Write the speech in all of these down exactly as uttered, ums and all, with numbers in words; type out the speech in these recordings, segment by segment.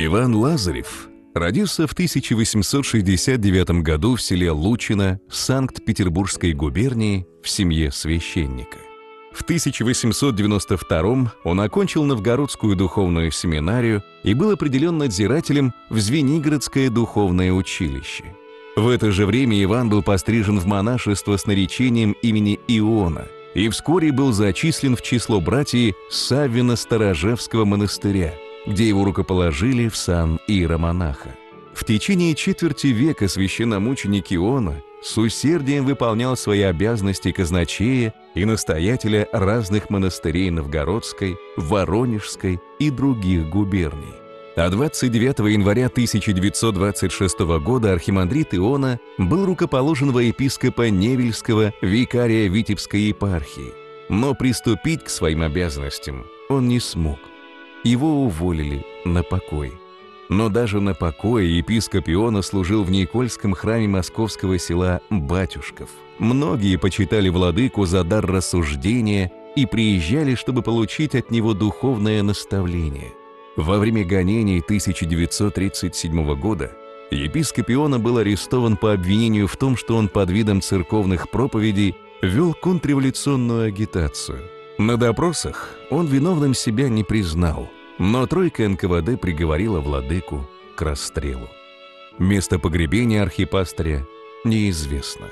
Иван Лазарев родился в тысяча восемьсот шестьдесят девятом году в селе Лучино Санкт-Петербургской губернии в семье священника. В тысяча восемьсот девяносто втором он окончил Новгородскую духовную семинарию и был определен надзирателем в Звенигородское духовное училище. В это же время Иван был пострижен в монашество с наречением имени Иона и вскоре был зачислен в число братьев Саввино-Старожевского монастыря, где его рукоположили в сан иеромонаха. В течение четверти века священномученик Иона с усердием выполнял свои обязанности казначея и настоятеля разных монастырей Новгородской, Воронежской и других губерний. А двадцать девятого января тысяча девятьсот двадцать шестого года архимандрит Иона был рукоположен во епископа Невельского викария Витебской епархии. Но приступить к своим обязанностям он не смог. Его уволили на покой. Но даже на покое епископ Иона служил в Никольском храме московского села Батюшков. Многие почитали владыку за дар рассуждения и приезжали, чтобы получить от него духовное наставление. Во время гонений тысяча девятьсот тридцать седьмого года епископ Иона был арестован по обвинению в том, что он под видом церковных проповедей вел контрреволюционную агитацию. На допросах он виновным себя не признал, но тройка эн ка вэ дэ приговорила владыку к расстрелу. Место погребения архипастыря неизвестно.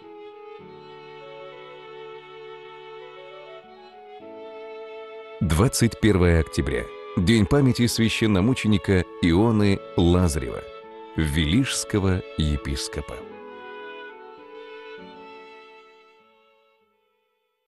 двадцать первое октября. День памяти священномученика Ионы Лазарева, Велишского епископа.